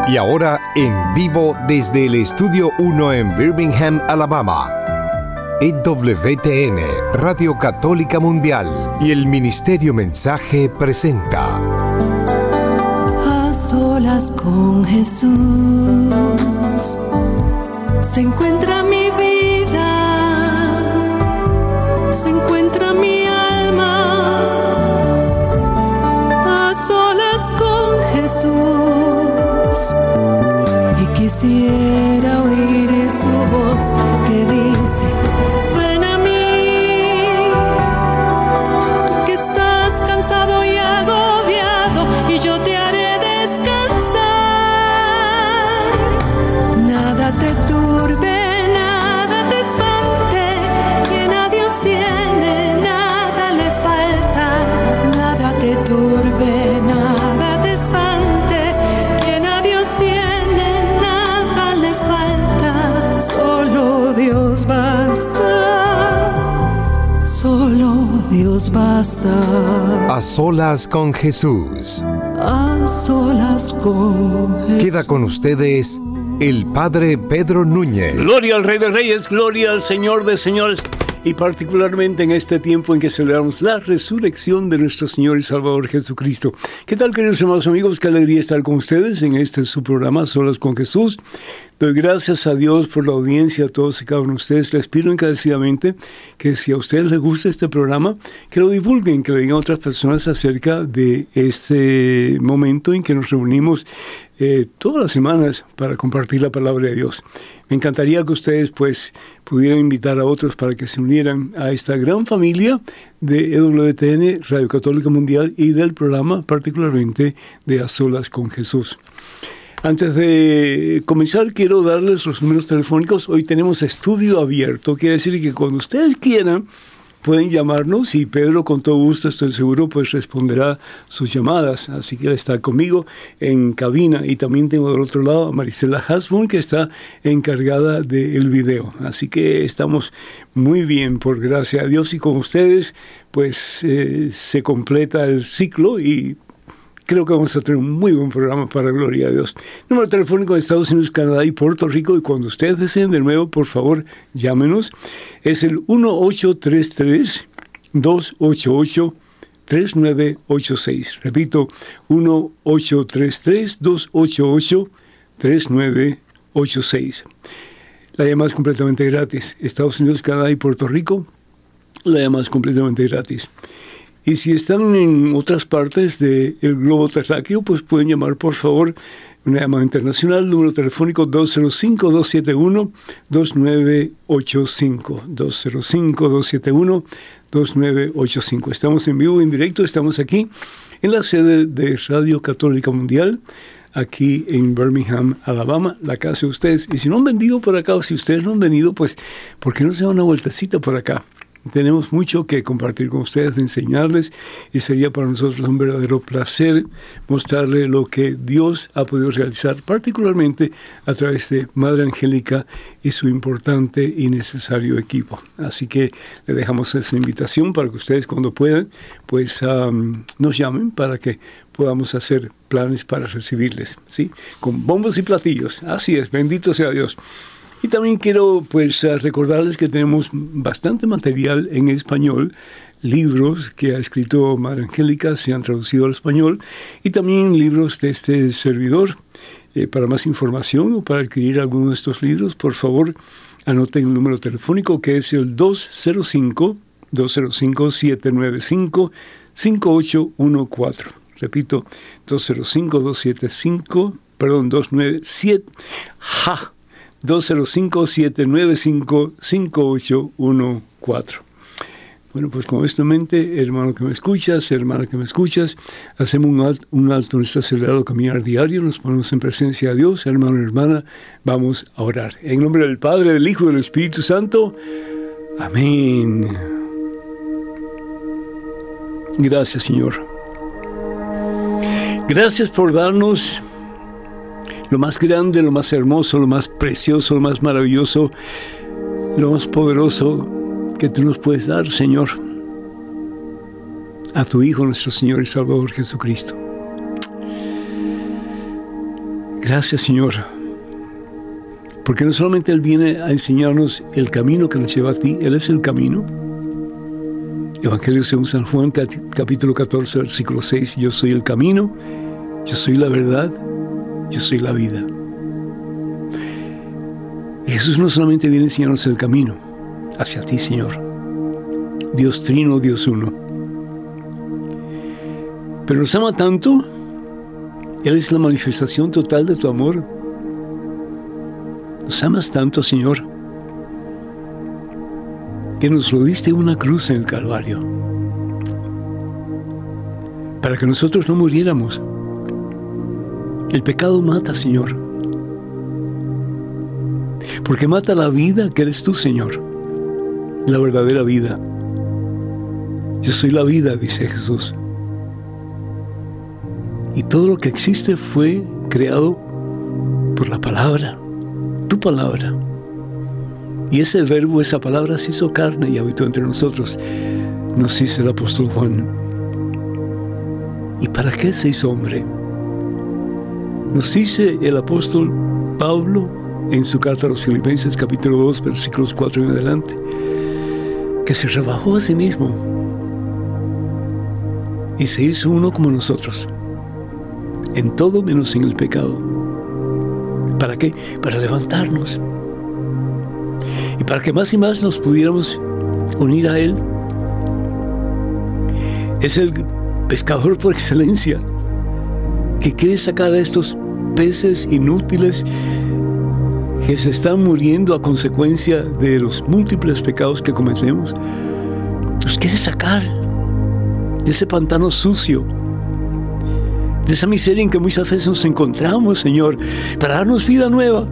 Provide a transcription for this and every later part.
Y ahora en vivo desde el Estudio 1 en Birmingham, Alabama, EWTN, Radio Católica Mundial y el Ministerio Mensaje presenta A solas con Jesús se encuentra mi vida, se encuentra mi alma. A solas con Jesús, y quisiera oír su voz que dice: ven a mí, tú que estás cansado y agobiado, y yo te haré descansar. Nada te turbe, nada te espante, quien a Dios tiene, nada le falta. Nada te turbe, nada te espante, quien a Dios tiene, nada le falta. Solo Dios basta, solo Dios basta. A solas con Jesús. A solas con Jesús. Queda con ustedes el Padre Pedro Núñez. Gloria al Rey de Reyes, gloria al Señor de Señores, y particularmente en este tiempo en que celebramos la resurrección de nuestro Señor y Salvador Jesucristo. ¿Qué tal, queridos hermanos amigos? Qué alegría estar con ustedes en este su programa, Solas con Jesús. Doy gracias a Dios por la audiencia, a todos y cada uno de ustedes. Les pido encarecidamente que si a ustedes les gusta este programa, que lo divulguen, que le digan a otras personas acerca de este momento en que nos reunimos todas las semanas para compartir la palabra de Dios. Me encantaría que ustedes pudieran invitar a otros para que se unieran a esta gran familia de EWTN, Radio Católica Mundial, y del programa particularmente de A Solas con Jesús. Antes de comenzar, quiero darles los números telefónicos. Hoy tenemos estudio abierto. Quiere decir que cuando ustedes quieran, pueden llamarnos y Pedro, con todo gusto, estoy seguro, responderá sus llamadas. Así que él está conmigo en cabina. Y también tengo del otro lado a Marisela Hasbun, que está encargada del video. Así que estamos muy bien, por gracia a Dios. Y con ustedes, se completa el ciclo y creo que vamos a tener un muy buen programa para gloria a Dios. Número telefónico de Estados Unidos, Canadá y Puerto Rico. Y cuando ustedes deseen de nuevo, por favor, llámenos. Es el 1-833-288-3986. Repito, 1-833-288-3986. La llamada es completamente gratis. Estados Unidos, Canadá y Puerto Rico, la llamada es completamente gratis. Y si están en otras partes del globo terráqueo, pueden llamar, por favor, una llamada internacional, número telefónico 205-271-2985. 205-271-2985. Estamos en vivo, en directo, estamos aquí en la sede de Radio Católica Mundial, aquí en Birmingham, Alabama, la casa de ustedes. Y si no han venido por acá, o si ustedes no han venido, ¿por qué no se dan una vueltecita por acá? Tenemos mucho que compartir con ustedes, enseñarles, y sería para nosotros un verdadero placer mostrarles lo que Dios ha podido realizar, particularmente a través de Madre Angélica y su importante y necesario equipo. Así que le dejamos esa invitación para que ustedes, cuando puedan, nos llamen para que podamos hacer planes para recibirles, ¿sí? Con bombos y platillos. Así es, bendito sea Dios. Y también quiero recordarles que tenemos bastante material en español, libros que ha escrito Madre Angélica, se han traducido al español, y también libros de este servidor. Para más información o para adquirir alguno de estos libros, por favor, anoten el número telefónico, que es el 205-795-5814. Repito, 205-297, 205-795-5814. Bueno, con esto en mente, hermano que me escuchas, hermana que me escuchas, hacemos un alto en nuestro acelerado caminar diario, nos ponemos en presencia de Dios, hermano y hermana, vamos a orar. En nombre del Padre, del Hijo y del Espíritu Santo. Amén. Gracias, Señor. Gracias por darnos lo más grande, lo más hermoso, lo más precioso, lo más maravilloso, lo más poderoso que tú nos puedes dar, Señor, a tu Hijo, nuestro Señor y Salvador Jesucristo. Gracias, Señor, porque no solamente Él viene a enseñarnos el camino que nos lleva a ti, Él es el camino. Evangelio según San Juan, capítulo 14, versículo 6, yo soy el camino, yo soy la verdad, yo soy la vida. Y Jesús no solamente viene a enseñarnos el camino hacia ti, Señor, Dios Trino, Dios Uno, pero nos ama tanto. Él es la manifestación total de tu amor. Nos amas tanto, Señor, que nos lo diste en una cruz en el Calvario, para que nosotros no muriéramos. El pecado mata, Señor, porque mata la vida que eres tú, Señor, la verdadera vida. Yo soy la vida, dice Jesús. Y todo lo que existe fue creado por la palabra, tu palabra. Y ese verbo, esa palabra se hizo carne y habitó entre nosotros, nos dice el apóstol Juan. ¿Y para qué se hizo hombre? Nos dice el apóstol Pablo en su carta a los Filipenses, capítulo 2, versículos 4 en adelante, que se rebajó a sí mismo y se hizo uno como nosotros, en todo menos en el pecado. ¿Para qué? Para levantarnos. Y para que más y más nos pudiéramos unir a Él. Es el pescador por excelencia, que quiere sacar a estos peces inútiles que se están muriendo a consecuencia de los múltiples pecados que cometemos. Los quiere sacar de ese pantano sucio, de esa miseria en que muchas veces nos encontramos, Señor, para darnos vida nueva.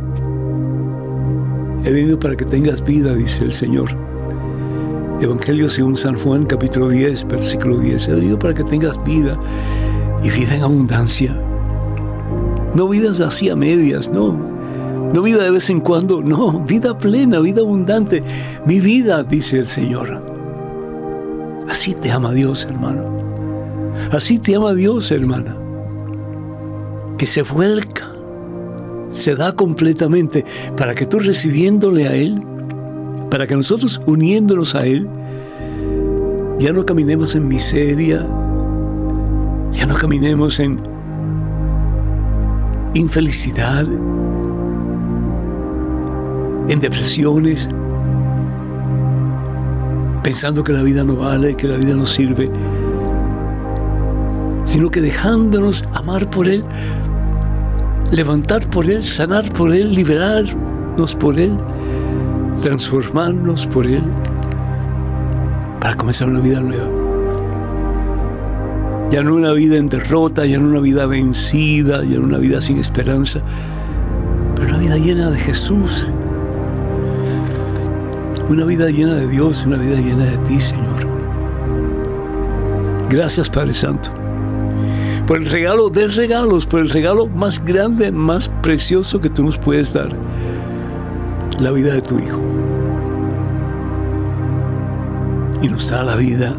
He venido para que tengas vida, dice el Señor. Evangelio según San Juan, capítulo 10, versículo 10. He venido para que tengas vida y vida en abundancia. No vidas así a medias, no. No vida de vez en cuando, no. Vida plena, vida abundante. Mi vida, dice el Señor. Así te ama Dios, hermano. Así te ama Dios, hermana. Que se vuelca, se da completamente para que tú recibiéndole a Él, para que nosotros uniéndonos a Él, ya no caminemos en miseria, ya no caminemos en infelicidad, en depresiones, pensando que la vida no vale, que la vida no sirve, sino que dejándonos amar por Él, levantar por Él, sanar por Él, liberarnos por Él, transformarnos por Él, para comenzar una vida nueva. Ya no una vida en derrota, ya no una vida vencida, ya no una vida sin esperanza, pero una vida llena de Jesús, una vida llena de Dios, una vida llena de ti, Señor. Gracias, Padre Santo, por el regalo de regalos, por el regalo más grande, más precioso que tú nos puedes dar, la vida de tu Hijo. Y nos da la vida,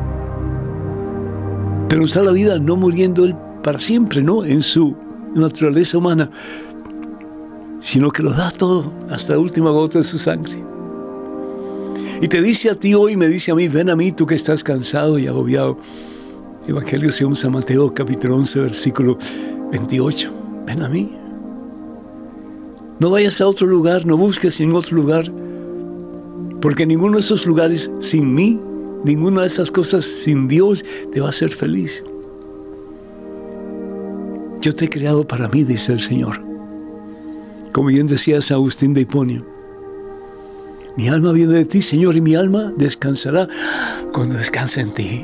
pero nos da la vida no muriendo Él para siempre, no en su naturaleza humana, sino que lo da todo hasta la última gota de su sangre. Y te dice a ti hoy, me dice a mí, ven a mí tú que estás cansado y agobiado. Evangelio según San Mateo, capítulo 11, versículo 28. Ven a mí. No vayas a otro lugar, no busques en otro lugar, porque ninguno de esos lugares sin mí, ninguna de esas cosas sin Dios te va a hacer feliz. Yo te he creado para mí, dice el Señor. Como bien decía San Agustín de Hiponio, mi alma viene de ti, Señor, y mi alma descansará cuando descanse en ti.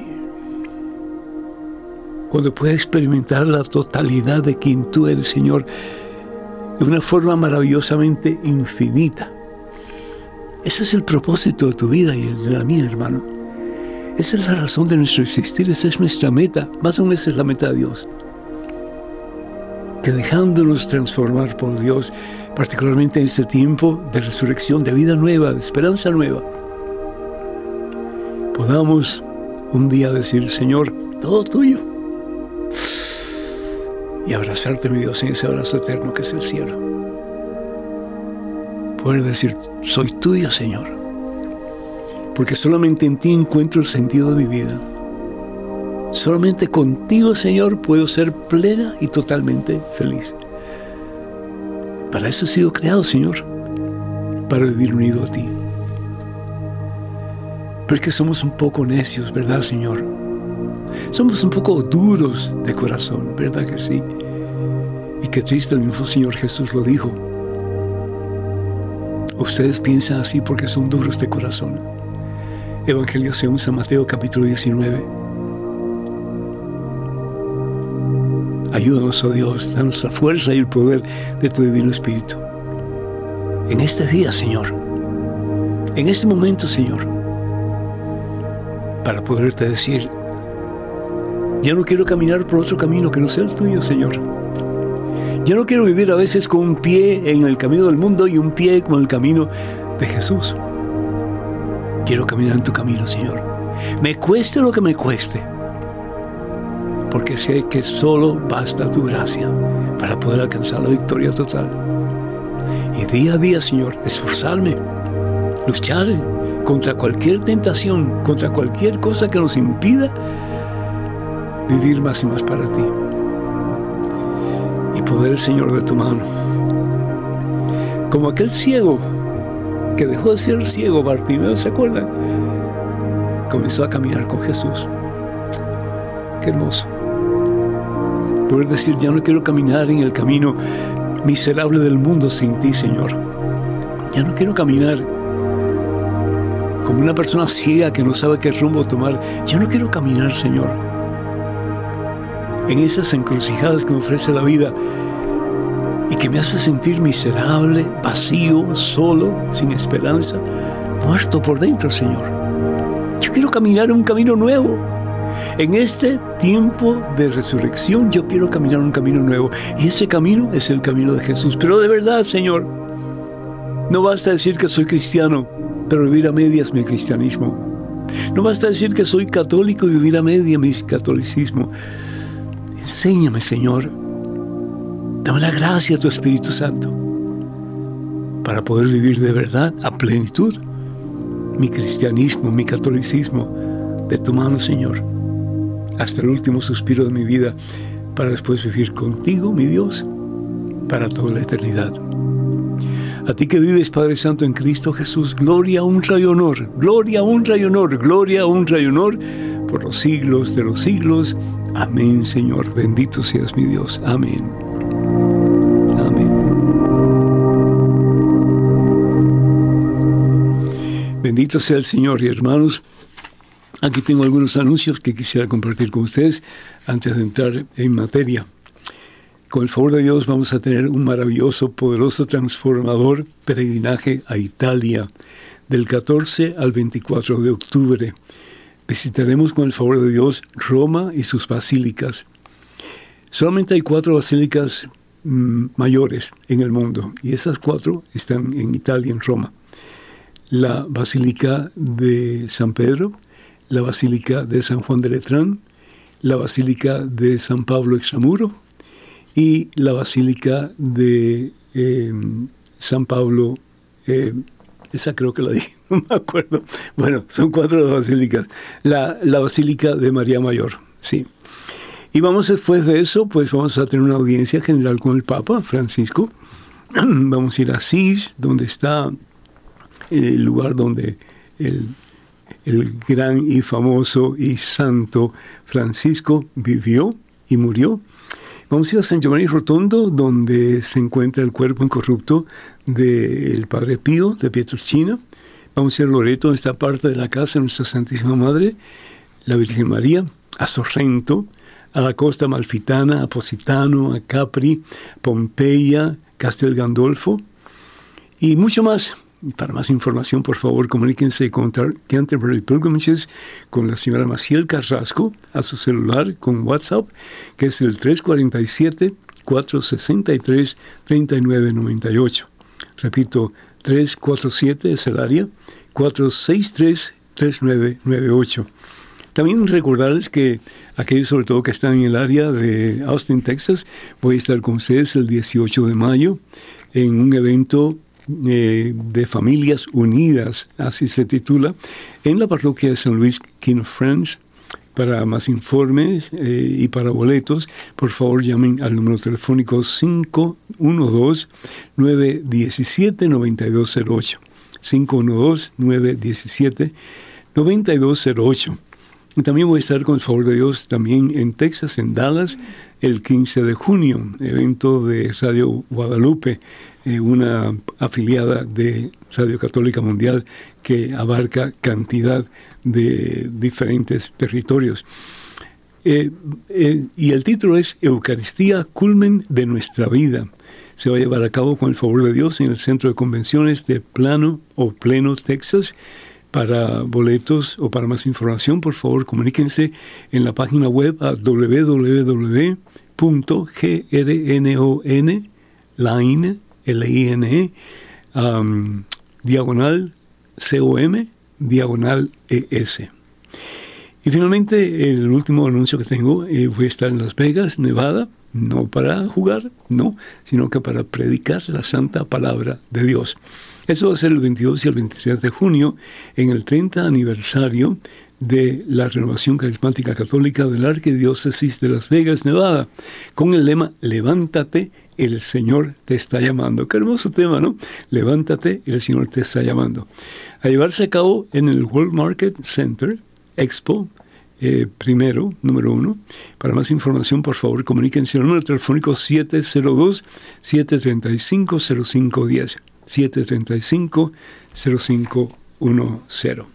Cuando pueda experimentar la totalidad de quien tú eres, Señor, de una forma maravillosamente infinita. Ese es el propósito de tu vida y el de la mía, hermano. Esa es la razón de nuestro existir, esa es nuestra meta, más aún esa es la meta de Dios. Que dejándonos transformar por Dios, particularmente en este tiempo de resurrección, de vida nueva, de esperanza nueva, podamos un día decir, Señor, todo tuyo. y abrazarte, mi Dios, en ese abrazo eterno que es el cielo. Poder decir, soy tuyo, Señor, porque solamente en ti encuentro el sentido de mi vida. Solamente contigo, Señor, puedo ser plena y totalmente feliz. Para eso he sido creado, Señor, para vivir unido a ti. Pero es que somos un poco necios, ¿verdad, Señor? Somos un poco duros de corazón, ¿verdad que sí? Y qué triste, el mismo Señor Jesús lo dijo. Ustedes piensan así porque son duros de corazón. Evangelio según San Mateo, capítulo 19. Ayúdanos, oh Dios, danos la fuerza y el poder de tu Divino Espíritu. En este día, Señor, en este momento, Señor, para poderte decir, ya no quiero caminar por otro camino que no sea el tuyo, Señor. Ya no quiero vivir a veces con un pie en el camino del mundo y un pie con el camino de Jesús. Quiero caminar en tu camino, Señor. Me cueste lo que me cueste, porque sé que solo basta tu gracia para poder alcanzar la victoria total. Y día a día, Señor, esforzarme, luchar contra cualquier tentación, contra cualquier cosa que nos impida vivir más y más para ti. Y poder, Señor, de tu mano. Como aquel ciego que dejó de ser ciego, Bartimeo, ¿se acuerdan? Comenzó a caminar con Jesús. Qué hermoso. Poder decir, ya no quiero caminar en el camino miserable del mundo sin ti, Señor. Ya no quiero caminar como una persona ciega que no sabe qué rumbo tomar. Ya no quiero caminar, Señor, en esas encrucijadas que me ofrece la vida y que me hace sentir miserable, vacío, solo, sin esperanza, muerto por dentro, Señor. Yo quiero caminar en un camino nuevo. En este tiempo de resurrección yo quiero caminar un camino nuevo, y ese camino es el camino de Jesús. Pero de verdad, Señor, no basta decir que soy cristiano, pero vivir a medias mi cristianismo. No basta decir que soy católico y vivir a medias mi catolicismo. Enséñame, Señor, dame la gracia a tu Espíritu Santo para poder vivir de verdad a plenitud mi cristianismo, mi catolicismo de tu mano, Señor, hasta el último suspiro de mi vida, para después vivir contigo, mi Dios, para toda la eternidad. A ti que vives, Padre Santo, en Cristo Jesús, gloria, honra y honor, gloria, honra y honor, gloria, honra y honor, por los siglos de los siglos. Amén, Señor. Bendito seas, mi Dios. Amén. Amén. Bendito sea el Señor. Y hermanos, aquí tengo algunos anuncios que quisiera compartir con ustedes antes de entrar en materia. Con el favor de Dios vamos a tener un maravilloso, poderoso, transformador peregrinaje a Italia del 14 al 24 de octubre. Visitaremos con el favor de Dios Roma y sus basílicas. Solamente hay 4 basílicas mayores en el mundo, y esas 4 están en Italia, en Roma. La Basílica de San Pedro, la Basílica de San Juan de Letrán, la Basílica de San Pablo Extramuro y la Basílica de San Pablo, esa creo que la dije, no me acuerdo. Bueno, son 4 las basílicas. La Basílica de María Mayor, sí. Y vamos después de eso, pues vamos a tener una audiencia general con el Papa Francisco. Vamos a ir a Asís, donde está el lugar donde el gran y famoso y santo Francisco vivió y murió. Vamos a ir a San Giovanni Rotondo, donde se encuentra el cuerpo incorrupto del Padre Pío de Pietrelcina. Vamos a ir a Loreto, donde está parte de la casa de nuestra Santísima Madre, la Virgen María, a Sorrento, a la costa amalfitana, a Positano, a Capri, Pompeya, Castel Gandolfo y mucho más. Para más información, por favor, comuníquense con Canterbury Pilgrimages con la señora Maciel Carrasco a su celular con WhatsApp, que es el 347-463-3998. Repito, 347 es el área, 463-3998. También recordarles que aquellos sobre todo que están en el área de Austin, Texas, voy a estar con ustedes el 18 de mayo en un evento de Familias Unidas, así se titula, en la parroquia de San Luis King of Friends. Para más informes y para boletos, por favor llamen al número telefónico 512-917-9208. 512-917-9208. Y también voy a estar, con el favor de Dios, también en Texas, en Dallas, el 15 de junio, evento de Radio Guadalupe, una afiliada de Radio Católica Mundial que abarca cantidad de diferentes territorios. Y el título es Eucaristía, culmen de nuestra vida. Se va a llevar a cabo, con el favor de Dios, en el Centro de Convenciones de Plano, Texas. Para boletos o para más información, por favor, comuníquense en la página web a www.grnonline.com/ES. Y finalmente, el último anuncio que tengo, voy a estar en Las Vegas, Nevada, no para jugar, no, sino que para predicar la santa palabra de Dios. Eso va a ser el 22 y el 23 de junio, en el 30 aniversario de la Renovación Carismática Católica de la Arquidiócesis de Las Vegas, Nevada, con el lema Levántate, el Señor te está llamando. Qué hermoso tema, ¿no? Levántate, el Señor te está llamando. A llevarse a cabo en el World Market Center, Expo, número 1. Para más información, por favor, comuníquense al número telefónico 702-735-0510. 735-0510.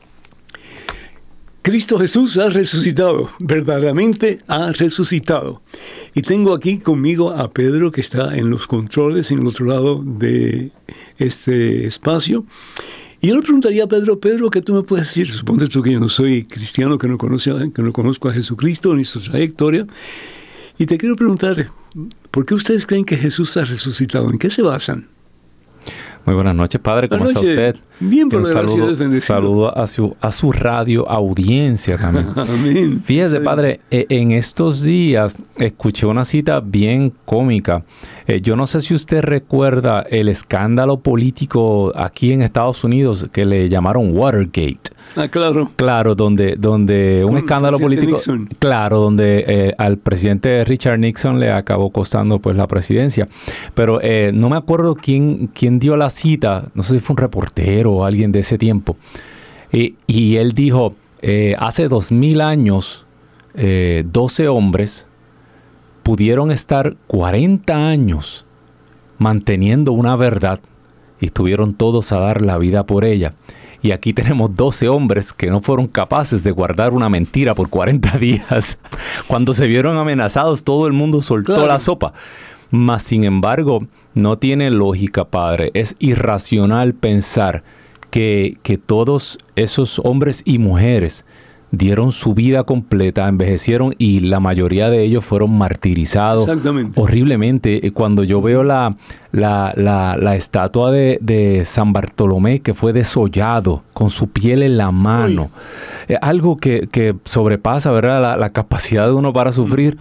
Cristo Jesús ha resucitado, verdaderamente ha resucitado. Y tengo aquí conmigo a Pedro, que está en los controles, en el otro lado de este espacio. Y yo le preguntaría a Pedro, ¿qué tú me puedes decir? Suponte tú que yo no soy cristiano, que no conozco a Jesucristo ni su trayectoria. Y te quiero preguntar, ¿por qué ustedes creen que Jesús ha resucitado? ¿En qué se basan? Muy buenas noches, Padre. ¿Cómo está usted? Bien, por gracia, bendecido. Saludo a su radio audiencia también. Amén. Fíjese, Padre, en estos días escuché una cita bien cómica. Yo no sé si usted recuerda el escándalo político aquí en Estados Unidos que le llamaron Watergate. Ah, claro. Claro, donde un escándalo político. Nixon. Claro, donde al presidente Richard Nixon le acabó costando pues la presidencia. Pero no me acuerdo quién dio la cita. No sé si fue un reportero o alguien de ese tiempo. Y él dijo, hace 2000 años, 12 hombres pudieron estar 40 años manteniendo una verdad y estuvieron todos a dar la vida por ella. Y aquí tenemos 12 hombres que no fueron capaces de guardar una mentira por 40 días. Cuando se vieron amenazados, todo el mundo soltó la sopa. Mas, sin embargo, no tiene lógica, Padre. Es irracional pensar que todos esos hombres y mujeres dieron su vida completa, envejecieron y la mayoría de ellos fueron martirizados horriblemente. Cuando yo veo la estatua de San Bartolomé, que fue desollado con su piel en la mano, algo que sobrepasa, ¿verdad?, la capacidad de uno para sufrir,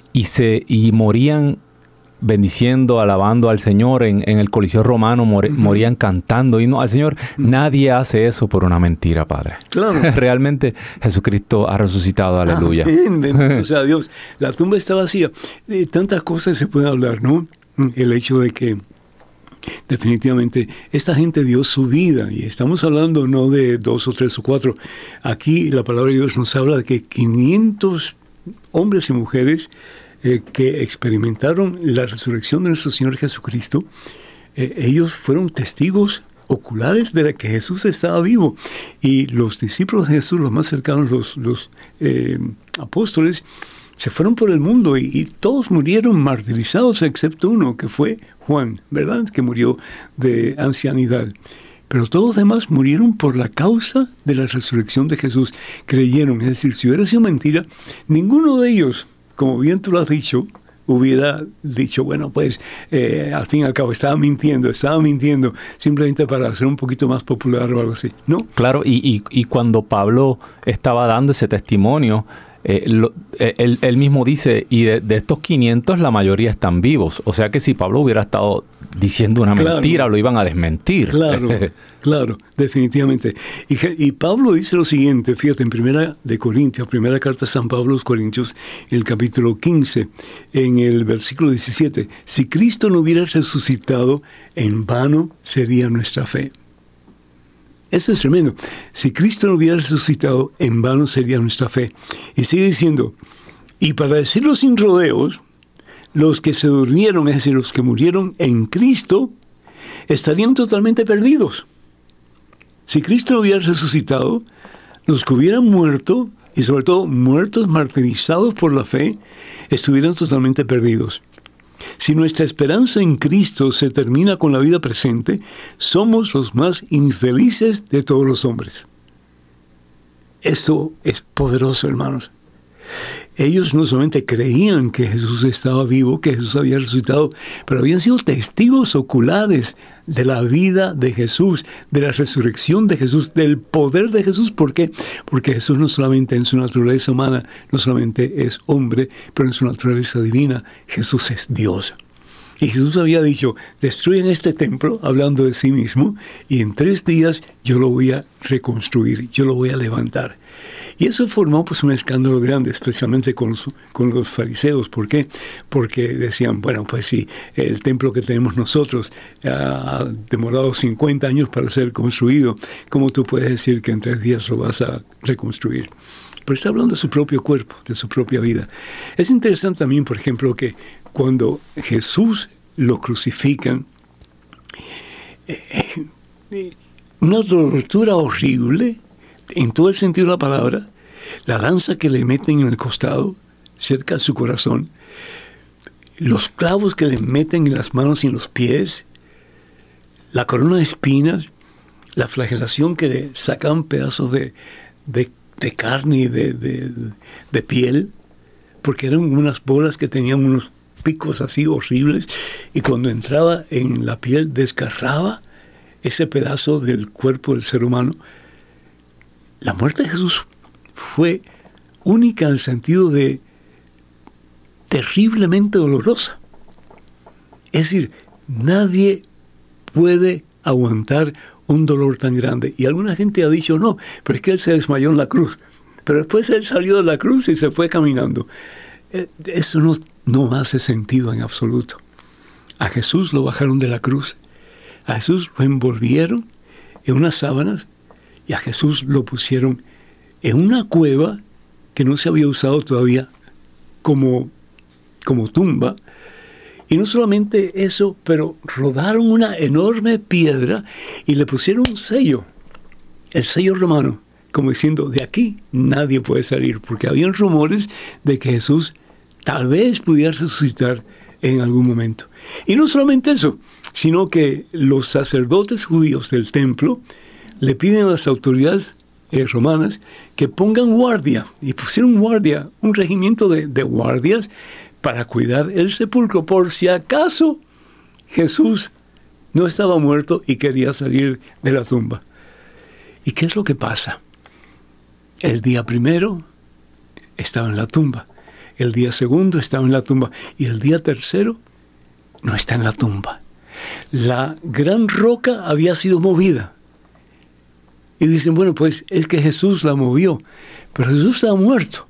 y morían bendiciendo, alabando al Señor en el Coliseo Romano, morían cantando himnos al Señor. Nadie hace eso por una mentira, Padre. Claro. Realmente Jesucristo ha resucitado, aleluya. Amén, bendito sea Dios. La tumba está vacía. Tantas cosas se pueden hablar, ¿no? El hecho de que definitivamente esta gente dio su vida, y estamos hablando no de 2 o 3 o 4. Aquí la palabra de Dios nos habla de que 500 hombres y mujeres que experimentaron la resurrección de nuestro Señor Jesucristo, ellos fueron testigos oculares de que Jesús estaba vivo. Y los discípulos de Jesús, los más cercanos, los apóstoles, se fueron por el mundo y todos murieron martirizados, excepto uno, que fue Juan, ¿verdad?, que murió de ancianidad. Pero todos los demás murieron por la causa de la resurrección de Jesús. Creyeron, es decir, si hubiera sido mentira, ninguno de ellos, como bien tú lo has dicho, hubiera dicho, bueno, pues al fin y al cabo estaba mintiendo, simplemente para ser un poquito más popular o algo así, ¿no? Claro, y cuando Pablo estaba dando ese testimonio, él mismo dice, y de estos 500 la mayoría están vivos. O sea que si Pablo hubiera estado diciendo una mentira, lo iban a desmentir. Claro, definitivamente. Y Pablo dice lo siguiente, fíjate, en primera carta de San Pablo a los Corintios, en el capítulo 15, en el versículo 17, si Cristo no hubiera resucitado, en vano sería nuestra fe. Eso es tremendo. Si Cristo no hubiera resucitado, en vano sería nuestra fe. Y sigue diciendo, y para decirlo sin rodeos, los que se durmieron, es decir, los que murieron en Cristo, estarían totalmente perdidos. Si Cristo no hubiera resucitado, los que hubieran muerto, y sobre todo muertos martirizados por la fe, estuvieran totalmente perdidos. Si nuestra esperanza en Cristo se termina con la vida presente, somos los más infelices de todos los hombres. Eso es poderoso, hermanos. Ellos no solamente creían que Jesús estaba vivo, que Jesús había resucitado, pero habían sido testigos oculares de la vida de Jesús, de la resurrección de Jesús, del poder de Jesús. ¿Por qué? Porque Jesús no solamente en su naturaleza humana, no solamente es hombre, pero en su naturaleza divina, Jesús es Dios. Y Jesús había dicho, destruyan este templo, hablando de sí mismo, y en 3 días yo lo voy a reconstruir, yo lo voy a levantar. Y eso formó pues un escándalo grande, especialmente con los fariseos. ¿Por qué? Porque decían, bueno, pues si el templo que tenemos nosotros ha demorado 50 años para ser construido, ¿cómo tú puedes decir que en 3 días lo vas a reconstruir? Pero está hablando de su propio cuerpo, de su propia vida. Es interesante también, por ejemplo, que cuando Jesús lo crucifican, una tortura horrible, en todo el sentido de la palabra, la lanza que le meten en el costado, cerca de su corazón, los clavos que le meten en las manos y en los pies, la corona de espinas, la flagelación que le sacaban pedazos de carne y de piel, porque eran unas bolas que tenían unos picos así horribles, y cuando entraba en la piel desgarraba ese pedazo del cuerpo del ser humano. La muerte de Jesús fue única en el sentido de terriblemente dolorosa. Es decir, nadie puede aguantar un dolor tan grande. Y alguna gente ha dicho, no, pero es que él se desmayó en la cruz. Pero después él salió de la cruz y se fue caminando. Eso no hace sentido en absoluto. A Jesús lo bajaron de la cruz. A Jesús lo envolvieron en unas sábanas y a Jesús lo pusieron en una cueva que no se había usado todavía como tumba. Y no solamente eso, pero rodaron una enorme piedra y le pusieron un sello, el sello romano, como diciendo, de aquí nadie puede salir, porque habían rumores de que Jesús tal vez pudiera resucitar en algún momento. Y no solamente eso, sino que los sacerdotes judíos del templo le piden a las autoridades romanas que pongan guardia, y pusieron guardia, un regimiento de guardias para cuidar el sepulcro, por si acaso Jesús no estaba muerto y quería salir de la tumba. ¿Y qué es lo que pasa? El día primero estaba en la tumba, el día segundo estaba en la tumba, y el día tercero no está en la tumba. La gran roca había sido movida. Y dicen, bueno, pues es que Jesús la movió, pero Jesús estaba muerto.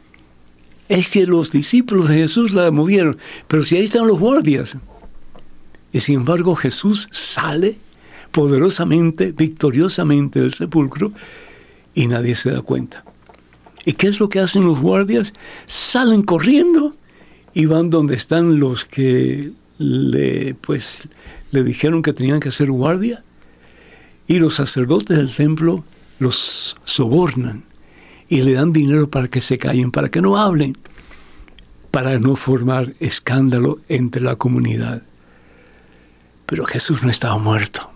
Es que los discípulos de Jesús la movieron, pero si ahí están los guardias. Y sin embargo Jesús sale poderosamente, victoriosamente del sepulcro, y nadie se da cuenta. ¿Y qué es lo que hacen los guardias? Salen corriendo y van donde están los que le dijeron que tenían que hacer guardia, y los sacerdotes del templo los sobornan y le dan dinero para que se callen, para que no hablen, para no formar escándalo entre la comunidad. Pero Jesús no estaba muerto.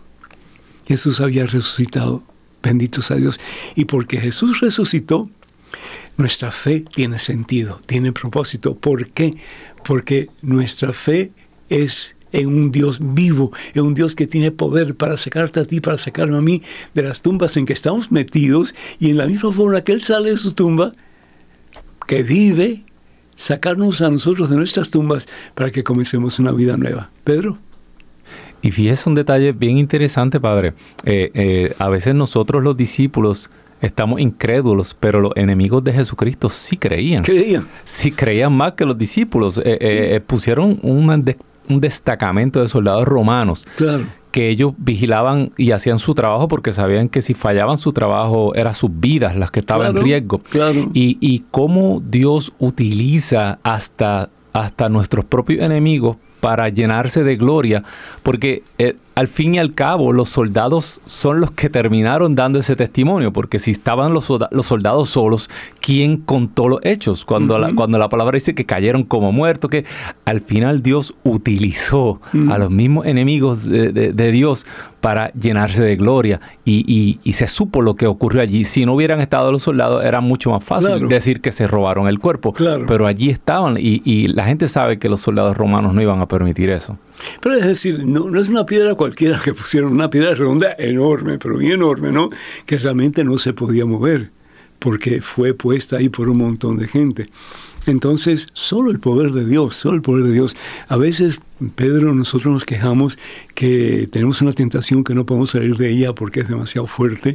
Jesús había resucitado, bendito sea Dios. Y porque Jesús resucitó, nuestra fe tiene sentido, tiene propósito. ¿Por qué? Porque nuestra fe es en un Dios vivo, en un Dios que tiene poder para sacarte a ti, para sacarme a mí de las tumbas en que estamos metidos, y en la misma forma que Él sale de su tumba, que vive, sacarnos a nosotros de nuestras tumbas para que comencemos una vida nueva. Pedro. Y fíjese un detalle bien interesante, Padre. A veces nosotros los discípulos estamos incrédulos, pero los enemigos de Jesucristo sí creían. Sí creían más que los discípulos. Pusieron un destacamento de soldados romanos. Claro. Que ellos vigilaban y hacían su trabajo porque sabían que si fallaban su trabajo eran sus vidas las que estaban en riesgo. Claro. Y cómo Dios utiliza hasta nuestros propios enemigos para llenarse de gloria, porque al fin y al cabo los soldados son los que terminaron dando ese testimonio, porque si estaban los soldados solos, ¿quién contó los hechos? Cuando la palabra dice que cayeron como muertos, que al final Dios utilizó a los mismos enemigos de Dios para llenarse de gloria, y se supo lo que ocurrió allí. Si no hubieran estado los soldados, era mucho más fácil decir que se robaron el cuerpo, pero allí estaban, y la gente sabe que los soldados romanos no iban a permitir eso. Pero es decir, no es una piedra cualquiera que pusieron, una piedra redonda enorme, pero bien enorme, ¿no? Que realmente no se podía mover, porque fue puesta ahí por un montón de gente. Entonces, solo el poder de Dios. A veces, Pedro, nosotros nos quejamos que tenemos una tentación que no podemos salir de ella porque es demasiado fuerte,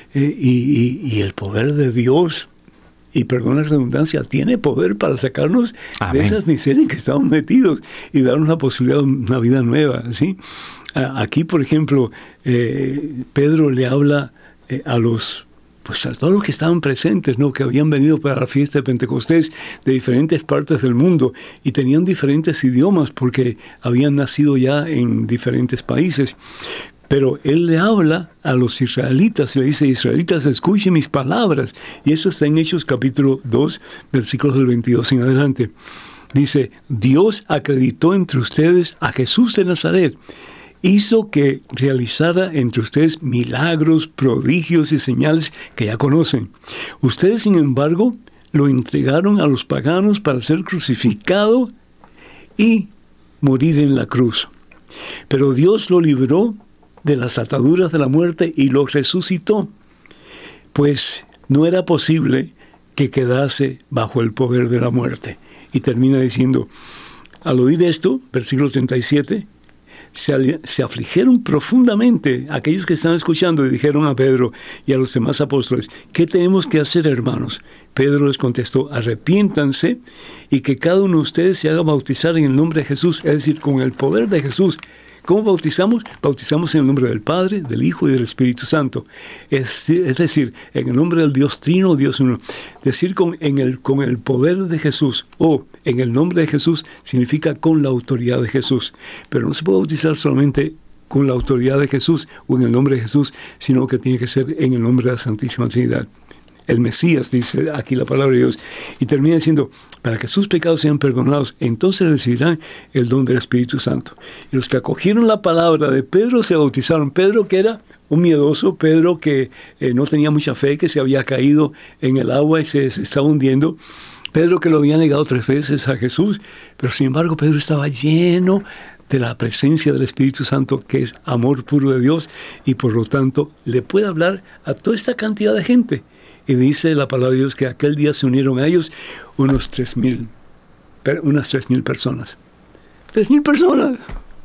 y el poder de Dios, y perdón la redundancia, tiene poder para sacarnos de esas miserias que estamos metidos y darnos la posibilidad de una vida nueva, ¿sí? Aquí, por ejemplo, Pedro le habla a todos los que estaban presentes, ¿no? Que habían venido para la fiesta de Pentecostés de diferentes partes del mundo y tenían diferentes idiomas porque habían nacido ya en diferentes países. Pero él le habla a los israelitas, le dice: israelitas, escuchen mis palabras. Y eso está en Hechos capítulo 2, versículos del 22 en adelante. Dice: Dios acreditó entre ustedes a Jesús de Nazaret. Hizo que realizara entre ustedes milagros, prodigios y señales que ya conocen. Ustedes, sin embargo, lo entregaron a los paganos para ser crucificado y morir en la cruz. Pero Dios lo libró de las ataduras de la muerte y lo resucitó, pues no era posible que quedase bajo el poder de la muerte. Y termina diciendo, al oír esto, versículo 37, se afligieron profundamente aquellos que estaban escuchando y dijeron a Pedro y a los demás apóstoles: ¿qué tenemos que hacer, hermanos? Pedro les contestó: arrepiéntanse y que cada uno de ustedes se haga bautizar en el nombre de Jesús, es decir, con el poder de Jesús. ¿Cómo bautizamos? Bautizamos en el nombre del Padre, del Hijo y del Espíritu Santo. Es decir, en el nombre del Dios Trino, Dios Uno. Decir con el poder de Jesús, o en el nombre de Jesús, significa con la autoridad de Jesús. Pero no se puede bautizar solamente con la autoridad de Jesús o en el nombre de Jesús, sino que tiene que ser en el nombre de la Santísima Trinidad. El Mesías, dice aquí la palabra de Dios, y termina diciendo: para que sus pecados sean perdonados, entonces recibirán el don del Espíritu Santo. Y los que acogieron la palabra de Pedro se bautizaron. Pedro, que era un miedoso, Pedro que no tenía mucha fe, que se había caído en el agua y se estaba hundiendo, Pedro que lo había negado 3 veces a Jesús, pero sin embargo Pedro estaba lleno de la presencia del Espíritu Santo, que es amor puro de Dios, y por lo tanto le puede hablar a toda esta cantidad de gente. Y dice la palabra de Dios que aquel día se unieron a ellos unas 3,000 personas. 3,000 personas.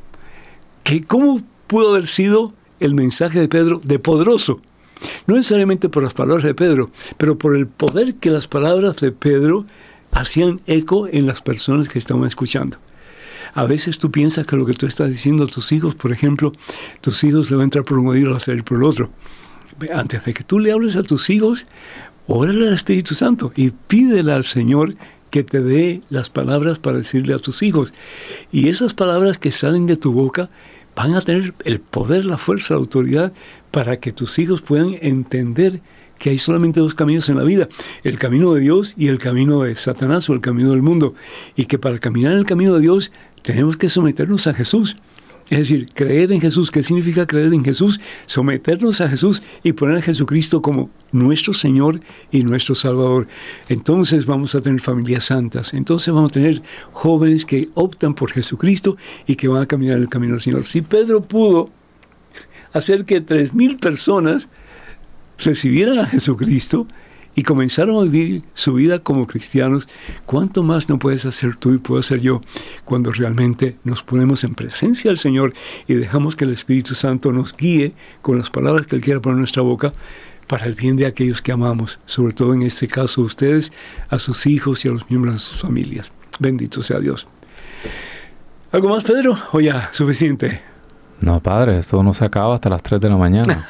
¿Cómo pudo haber sido el mensaje de Pedro de poderoso? No necesariamente por las palabras de Pedro, pero por el poder que las palabras de Pedro hacían eco en las personas que estaban escuchando. A veces tú piensas que lo que tú estás diciendo a tus hijos, por ejemplo, tus hijos le van a entrar por un oído y van a salir por el otro. Antes de que tú le hables a tus hijos, órale al Espíritu Santo y pídele al Señor que te dé las palabras para decirle a tus hijos. Y esas palabras que salen de tu boca van a tener el poder, la fuerza, la autoridad para que tus hijos puedan entender que hay solamente 2 caminos en la vida: el camino de Dios y el camino de Satanás, o el camino del mundo. Y que para caminar en el camino de Dios tenemos que someternos a Jesús. Es decir, creer en Jesús. ¿Qué significa creer en Jesús? Someternos a Jesús y poner a Jesucristo como nuestro Señor y nuestro Salvador. Entonces vamos a tener familias santas. Entonces vamos a tener jóvenes que optan por Jesucristo y que van a caminar el camino del Señor. Si Pedro pudo hacer que 3,000 personas recibieran a Jesucristo y comenzaron a vivir su vida como cristianos, ¿cuánto más no puedes hacer tú y puedo hacer yo cuando realmente nos ponemos en presencia del Señor y dejamos que el Espíritu Santo nos guíe con las palabras que Él quiera poner en nuestra boca para el bien de aquellos que amamos, sobre todo en este caso ustedes, a sus hijos y a los miembros de sus familias? Bendito sea Dios. ¿Algo más, Pedro? ¿O ya suficiente? No, padre, esto no se acaba hasta las 3 de la mañana.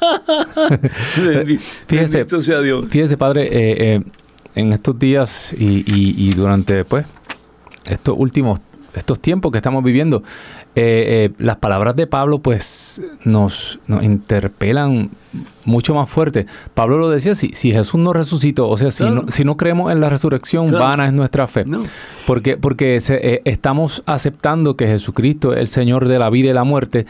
Bendito sea Dios. Fíjese, padre, en estos días y durante pues estos tiempos que estamos viviendo, las palabras de Pablo pues nos interpelan mucho más fuerte. Pablo lo decía, si Jesús no resucitó, o sea, si no creemos en la resurrección, vana es nuestra fe. No. Porque estamos aceptando que Jesucristo es el Señor de la vida y la muerte,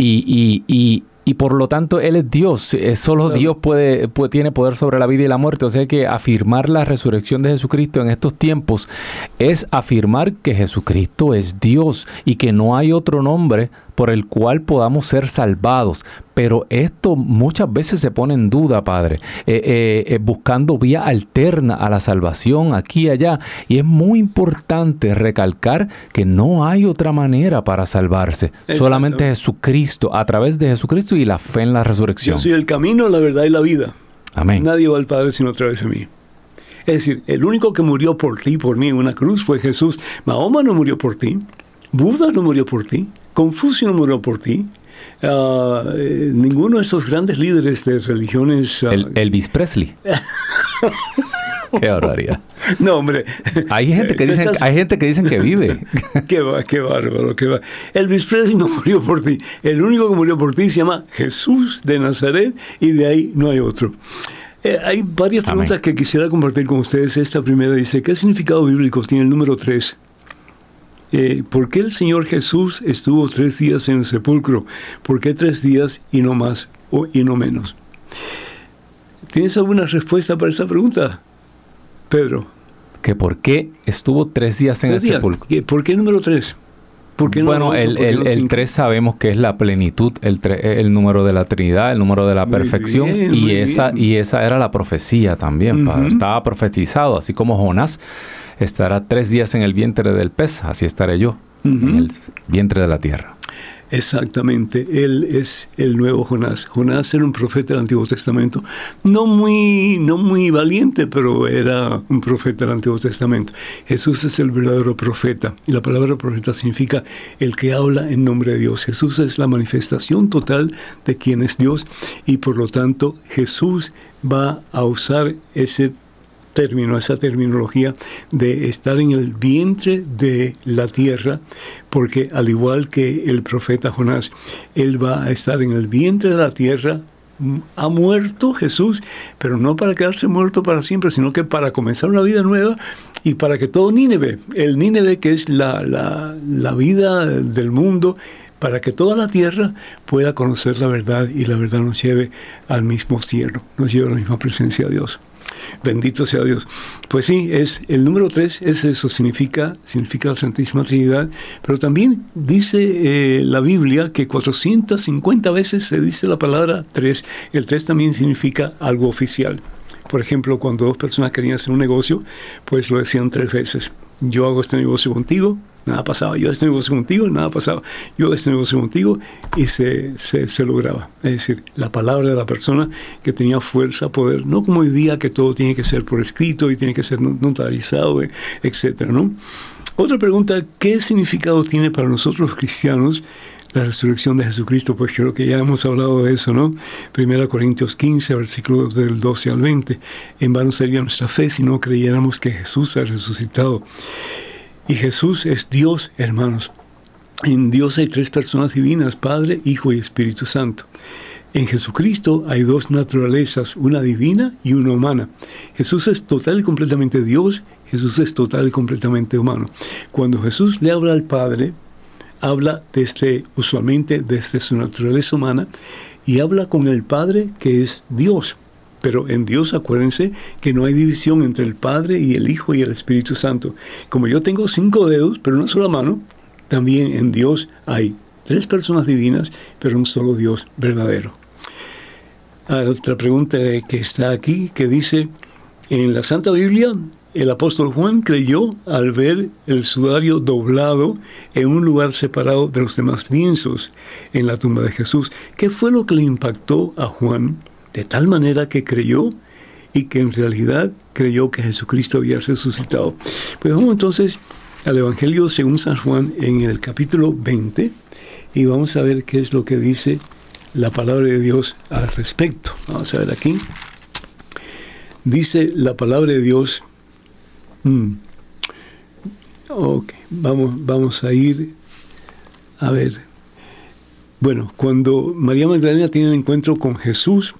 y por lo tanto Él es Dios. Solo Dios tiene poder sobre la vida y la muerte. O sea que afirmar la resurrección de Jesucristo en estos tiempos es afirmar que Jesucristo es Dios y que no hay otro nombre por el cual podamos ser salvados. Pero esto muchas veces se pone en duda, Padre, buscando vía alterna a la salvación aquí y allá. Y es muy importante recalcar que no hay otra manera para salvarse. Solamente Jesucristo, a través de Jesucristo y la fe en la resurrección. Yo soy el camino, la verdad y la vida. Amén. Nadie va al Padre sino a través de mí. Es decir, el único que murió por ti y por mí en una cruz fue Jesús. Mahoma no murió por ti. Buda no murió por ti. Confucio no murió por ti. Ninguno de esos grandes líderes de religiones... Elvis Presley. Qué barbaridad. No, hombre. Hay gente que dicen que vive. Qué bárbaro. Elvis Presley no murió por ti. El único que murió por ti se llama Jesús de Nazaret y de ahí no hay otro. Hay varias preguntas que quisiera compartir con ustedes. Esta primera dice, ¿qué significado bíblico tiene el número 3? ¿Por qué el Señor Jesús estuvo 3 días en el sepulcro? ¿Por qué 3 días y no más y no menos? ¿Tienes alguna respuesta para esa pregunta, Pedro? ¿Que por qué estuvo 3 días en el sepulcro? ¿Por qué el número 3? Bueno, el 3 sabemos que es la plenitud, el número de la Trinidad, el número de la perfección, y esa era la profecía también, Padre. Estaba profetizado, así como Jonás estará 3 días en el vientre del pez, así estaré yo, en el vientre de la tierra. Exactamente, él es el nuevo Jonás. Jonás era un profeta del Antiguo Testamento, no muy valiente, pero era un profeta del Antiguo Testamento. Jesús es el verdadero profeta, y la palabra profeta significa el que habla en nombre de Dios. Jesús es la manifestación total de quién es Dios, y por lo tanto Jesús va a usar esa terminología de estar en el vientre de la tierra, porque al igual que el profeta Jonás, él va a estar en el vientre de la tierra. Ha muerto Jesús, pero no para quedarse muerto para siempre, sino que para comenzar una vida nueva y para que todo Nínive, el Nínive que es la vida del mundo, para que toda la tierra pueda conocer la verdad y la verdad nos lleve al mismo cielo, nos lleve a la misma presencia de Dios. Bendito sea Dios. Pues sí, es el número 3, es eso, significa la Santísima Trinidad, pero también dice la Biblia que 450 veces se dice la palabra 3. El 3 también significa algo oficial. Por ejemplo, cuando 2 personas querían hacer un negocio, pues lo decían 3 veces. Yo hago este negocio contigo, nada pasaba. Yo hago este negocio contigo, nada pasaba. Yo hago este negocio contigo, y se lograba. Es decir, la palabra de la persona que tenía fuerza, poder, no como hoy día que todo tiene que ser por escrito y tiene que ser notarizado, etcétera, ¿no? Otra pregunta, ¿qué significado tiene para nosotros los cristianos la resurrección de Jesucristo? Pues creo que ya hemos hablado de eso, ¿no? 1 Corintios 15, versículos del 12 al 20. En vano sería nuestra fe si no creyéramos que Jesús ha resucitado. Y Jesús es Dios, hermanos. En Dios hay 3 personas divinas, Padre, Hijo y Espíritu Santo. En Jesucristo hay 2 naturalezas, una divina y una humana. Jesús es total y completamente Dios, Jesús es total y completamente humano. Cuando Jesús le habla al Padre, habla usualmente desde su naturaleza humana y habla con el Padre, que es Dios. Pero en Dios, acuérdense que no hay división entre el Padre y el Hijo y el Espíritu Santo. Como yo tengo 5 dedos, pero una sola mano, también en Dios hay 3 personas divinas, pero un solo Dios verdadero. Otra pregunta que está aquí, que dice, en la Santa Biblia, el apóstol Juan creyó al ver el sudario doblado en un lugar separado de los demás lienzos en la tumba de Jesús. ¿Qué fue lo que le impactó a Juan de tal manera que creyó y que en realidad creyó que Jesucristo había resucitado? Pues vamos entonces al Evangelio según San Juan en el capítulo 20 y vamos a ver qué es lo que dice la palabra de Dios al respecto. Vamos a ver aquí. Dice la palabra de Dios. Vamos a ir a ver. Bueno, cuando María Magdalena tiene el encuentro con Jesús,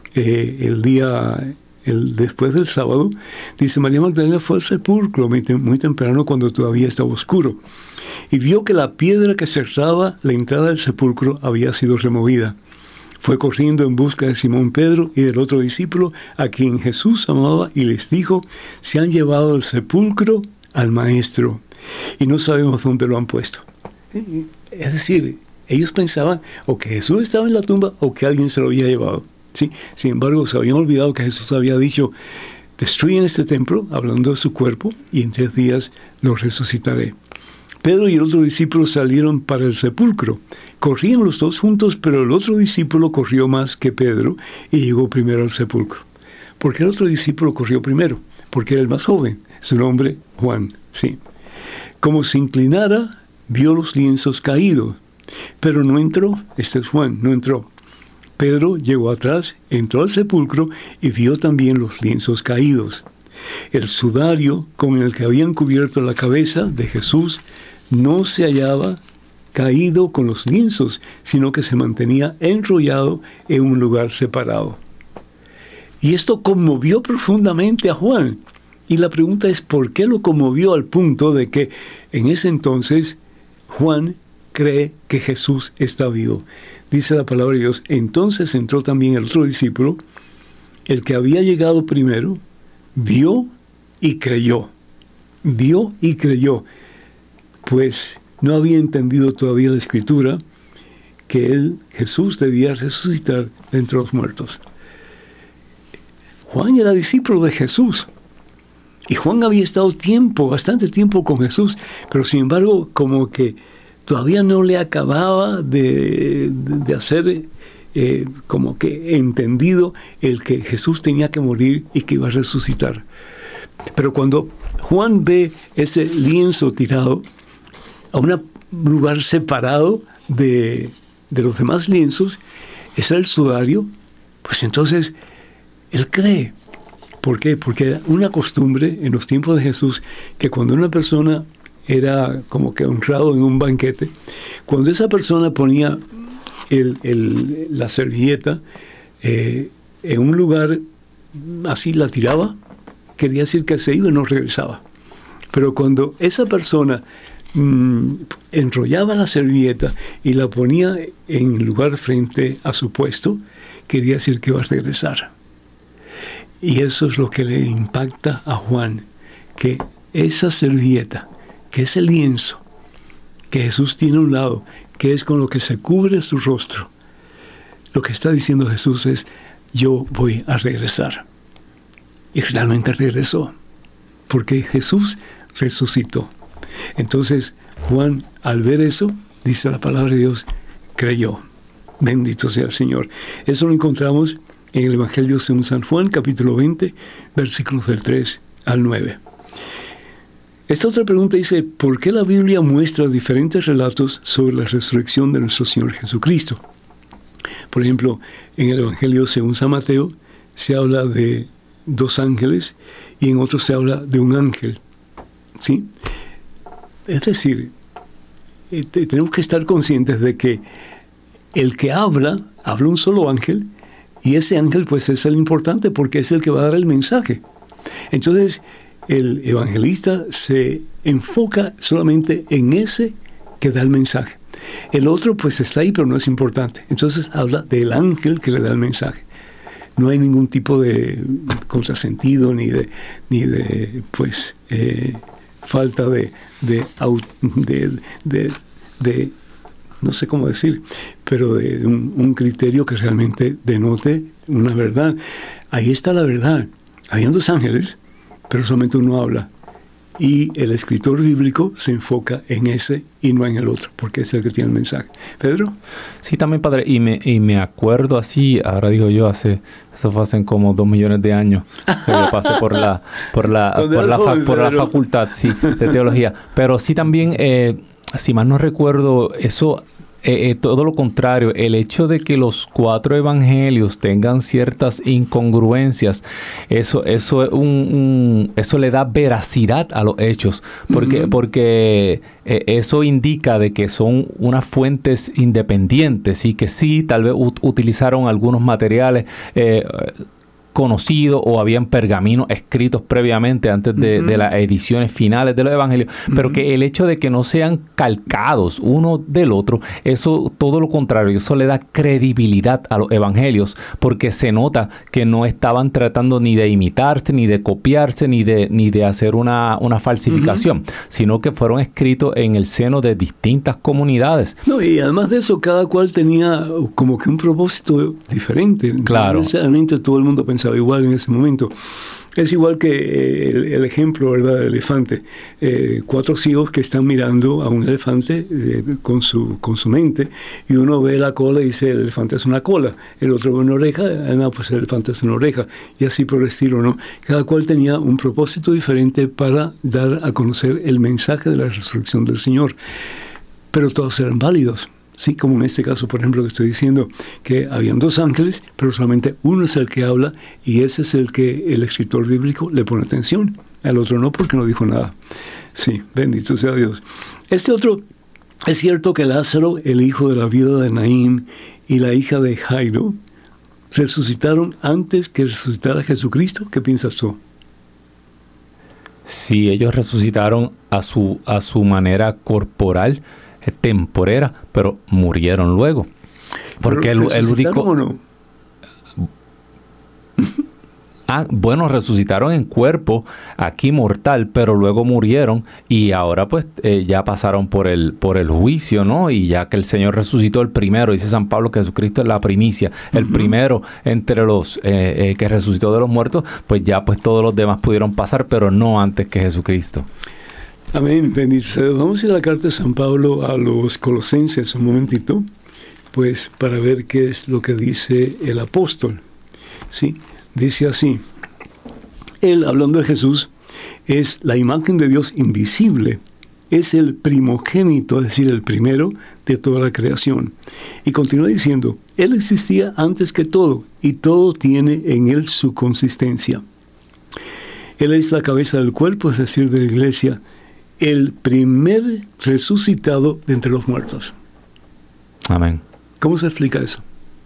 después del sábado, dice, María Magdalena fue al sepulcro muy temprano cuando todavía estaba oscuro y vio que la piedra que cerraba la entrada del sepulcro había sido removida. Fue corriendo en busca de Simón Pedro y del otro discípulo a quien Jesús amaba y les dijo, se han llevado al sepulcro al Maestro y no sabemos dónde lo han puesto. Es decir, ellos pensaban o que Jesús estaba en la tumba o que alguien se lo había llevado. ¿Sí? Sin embargo, se habían olvidado que Jesús había dicho, destruyen este templo, hablando de su cuerpo, y en 3 días lo resucitaré. Pedro y el otro discípulo salieron para el sepulcro. Corrían los 2 juntos, pero el otro discípulo corrió más que Pedro y llegó primero al sepulcro. ¿Por qué el otro discípulo corrió primero? Porque era el más joven, su nombre Juan. Sí. Como se inclinara, vio los lienzos caídos, pero no entró. Este es Juan, no entró. Pedro llegó atrás, entró al sepulcro y vio también los lienzos caídos. El sudario con el que habían cubierto la cabeza de Jesús no se hallaba caído con los lienzos, sino que se mantenía enrollado en un lugar separado. Y esto conmovió profundamente a Juan. Y la pregunta es, ¿por qué lo conmovió al punto de que en ese entonces Juan cree que Jesús está vivo? Dice la palabra de Dios, entonces entró también el otro discípulo, el que había llegado primero, vio y creyó. Vio y creyó. Pues no había entendido todavía la Escritura que Jesús debía resucitar de entre los muertos. Juan era discípulo de Jesús. Y Juan había estado bastante tiempo con Jesús, pero sin embargo, como que todavía no le acababa de hacer como que entendido el que Jesús tenía que morir y que iba a resucitar. Pero cuando Juan ve ese lienzo tirado a un lugar separado de los demás lienzos, ese era el sudario, pues entonces él cree. ¿Por qué? Porque era una costumbre en los tiempos de Jesús que cuando una persona era como que honrado en un banquete, cuando esa persona ponía la servilleta en un lugar así, la tiraba, quería decir que se iba y no regresaba. Pero cuando esa persona enrollaba la servilleta y la ponía en lugar frente a su puesto, quería decir que iba a regresar. Y eso es lo que le impacta a Juan, que esa servilleta, que ese lienzo que Jesús tiene a un lado, que es con lo que se cubre su rostro, lo que está diciendo Jesús es, yo voy a regresar. Y realmente regresó, porque Jesús resucitó. Entonces Juan, al ver eso, dice la palabra de Dios, creyó. Bendito sea el Señor. Eso lo encontramos en el Evangelio según San Juan, capítulo 20, versículos del 3 al 9. Esta otra pregunta dice, ¿por qué la Biblia muestra diferentes relatos sobre la resurrección de nuestro Señor Jesucristo? Por ejemplo, en el Evangelio según San Mateo se habla de 2 ángeles y en otros se habla de un ángel. ¿Sí? Es decir, tenemos que estar conscientes de que el que habla un solo ángel, y ese ángel pues es el importante porque es el que va a dar el mensaje. Entonces el evangelista se enfoca solamente en ese que da el mensaje. El otro pues está ahí, pero no es importante. Entonces habla del ángel que le da el mensaje. No hay ningún tipo de contrasentido ni de falta de no sé cómo decir, pero de un criterio que realmente denote una verdad. Ahí está la verdad. Habían dos ángeles, pero solamente uno habla. Y el escritor bíblico se enfoca en ese y no en el otro, porque es el que tiene el mensaje. ¿Pedro? Sí, también, padre. Y me acuerdo así, ahora digo yo, eso fue hace como 2 millones de años que yo pasé por la facultad, sí, de teología. Pero sí también, si mal no recuerdo, eso... todo lo contrario, el hecho de que los 4 evangelios tengan ciertas incongruencias, eso le da veracidad a los hechos, porque eso indica de que son unas fuentes independientes y que sí, tal vez utilizaron algunos materiales conocidos o habían pergaminos escritos previamente antes de las ediciones finales de los evangelios, pero que el hecho de que no sean calcados uno del otro, eso todo lo contrario, eso le da credibilidad a los evangelios, porque se nota que no estaban tratando ni de imitarse, ni de copiarse, ni de hacer una falsificación, sino que fueron escritos en el seno de distintas comunidades. No, y además de eso, cada cual tenía como que un propósito diferente. Claro. Realmente todo el mundo pensaba igual en ese momento. Es igual que el ejemplo, ¿verdad?, del elefante. 4 ciegos que están mirando a un elefante con su mente, y uno ve la cola y dice, el elefante es una cola. El otro ve una oreja, no, pues el elefante es una oreja. Y así por el estilo, ¿no? Cada cual tenía un propósito diferente para dar a conocer el mensaje de la resurrección del Señor. Pero todos eran válidos. Sí, como en este caso, por ejemplo, que estoy diciendo que habían 2 ángeles, pero solamente uno es el que habla, y ese es el que el escritor bíblico le pone atención. Al otro no, porque no dijo nada. Sí, bendito sea Dios. Este otro, es cierto que Lázaro, el hijo de la viuda de Naín, y la hija de Jairo, resucitaron antes que resucitara Jesucristo. ¿Qué piensas tú? Sí, ellos resucitaron a su manera corporal, temporera, pero murieron luego. Porque el único... ¿O no? Bueno, resucitaron en cuerpo aquí mortal, pero luego murieron, y ahora pues ya pasaron por el juicio, ¿no? Y ya que el Señor resucitó el primero, dice San Pablo que Jesucristo es la primicia, el primero entre los que resucitó de los muertos, pues ya pues todos los demás pudieron pasar, pero no antes que Jesucristo. Amén, bendito sea. Vamos a ir a la carta de San Pablo a los Colosenses un momentito, pues para ver qué es lo que dice el apóstol. ¿Sí? Dice así: Él, hablando de Jesús, es la imagen de Dios invisible, es el primogénito, es decir, el primero de toda la creación. Y continúa diciendo, Él existía antes que todo, y todo tiene en Él su consistencia. Él es la cabeza del cuerpo, es decir, de la iglesia, el primer resucitado de entre los muertos. Amén. ¿Cómo se explica eso?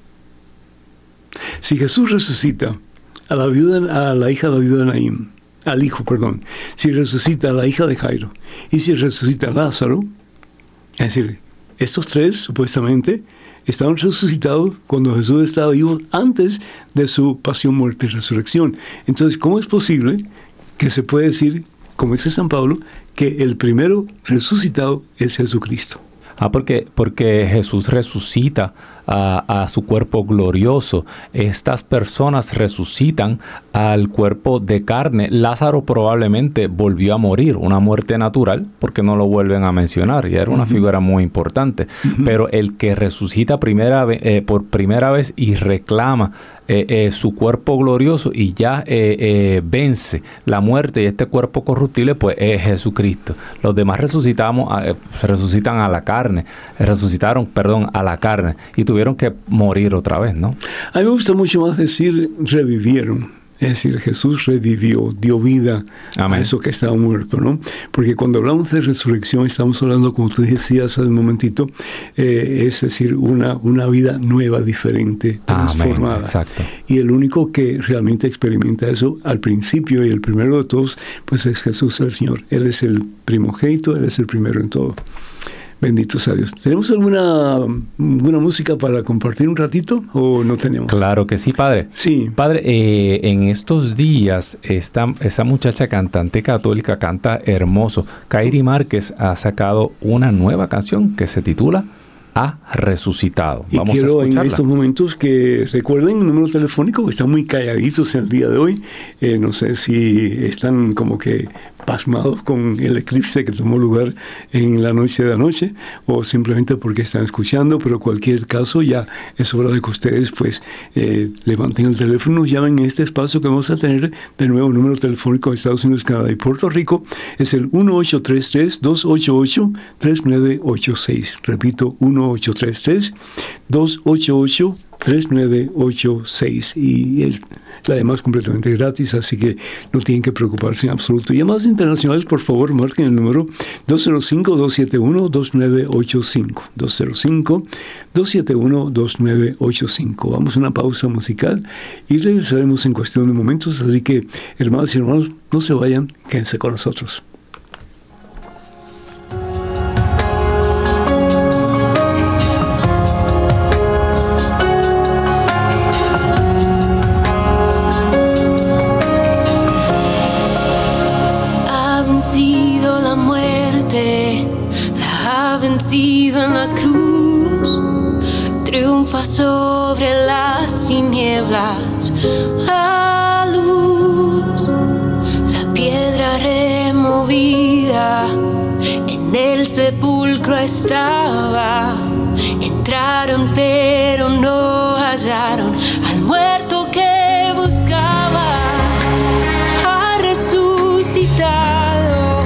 Si Jesús resucita a la hija de la viuda de Naín, si resucita a la hija de Jairo, y si resucita a Lázaro, es decir, estos 3 supuestamente estaban resucitados cuando Jesús estaba vivo antes de su pasión, muerte y resurrección. Entonces, ¿cómo es posible que se puede decir, como dice San Pablo, que el primero resucitado es Jesucristo? Porque Jesús resucita a su cuerpo glorioso. Estas personas resucitan al cuerpo de carne. Lázaro probablemente volvió a morir, una muerte natural, porque no lo vuelven a mencionar, y era una figura muy importante. Pero el que resucita por primera vez y reclama su cuerpo glorioso y ya vence la muerte y este cuerpo corruptible, pues es Jesucristo. Los demás resucitan a la carne, a la carne, y tuvieron que morir otra vez, ¿no? A mí me gusta mucho más decir revivieron. Es decir, Jesús revivió, dio vida a eso que estaba muerto, ¿no? Porque cuando hablamos de resurrección, estamos hablando, como tú decías hace un momentito, es decir, una vida nueva, diferente, transformada. Exacto. Y el único que realmente experimenta eso al principio, y el primero de todos, pues es Jesús el Señor. Él es el primogénito, Él es el primero en todo. Bendito sea Dios. ¿Tenemos alguna música para compartir un ratito o no tenemos? Claro que sí, padre. Sí. Padre, en estos días esta muchacha cantante católica canta hermoso. Kairi Márquez ha sacado una nueva canción que se titula Ha Resucitado. Y Vamos a quiero escucharla. en estos momentos que recuerden el número telefónico, que están muy calladitos el día de hoy. No sé si están como que pasmados con el eclipse que tomó lugar en la noche de anoche o simplemente porque están escuchando, pero en cualquier caso ya es hora de que ustedes pues levanten el teléfono, llamen en este espacio que vamos a tener de nuevo. Número telefónico de Estados Unidos, Canadá y Puerto Rico es el 1833-288-3986. Repito, 1833-288-3986 y además completamente gratis, así que no tienen que preocuparse en absoluto. Llamadas internacionales, por favor, marquen el número 205-271-2985. 205-271-2985. Vamos a una pausa musical y regresaremos en cuestión de momentos, así que, hermanos y hermanos, no se vayan, quédense con nosotros. En la cruz, triunfa sobre las tinieblas, la luz, la piedra removida, en el sepulcro estaba, entraron pero no hallaron al muerto que buscaba, ha resucitado.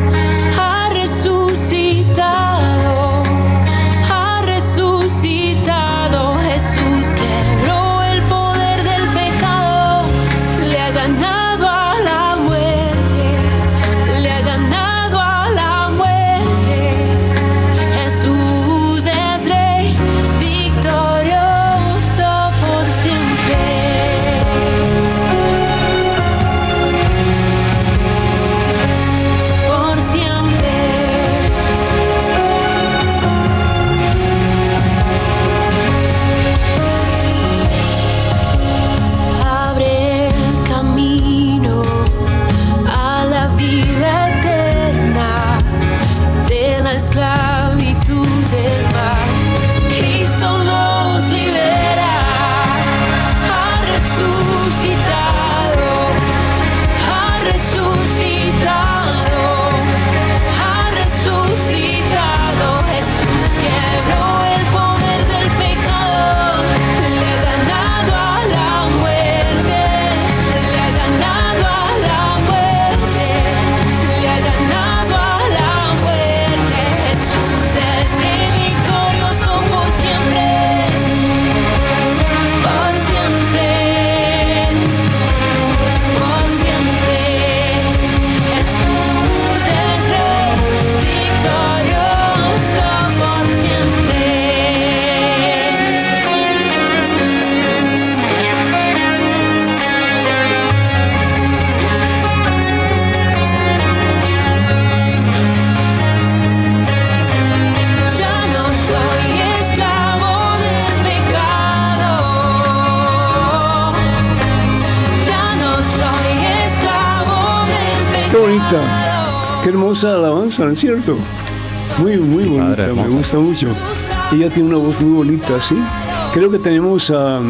Qué hermosa alabanza, ¿no es cierto? Muy, muy bonita, padre, me gusta mucho. Ella tiene una voz muy bonita, ¿sí? Creo que tenemos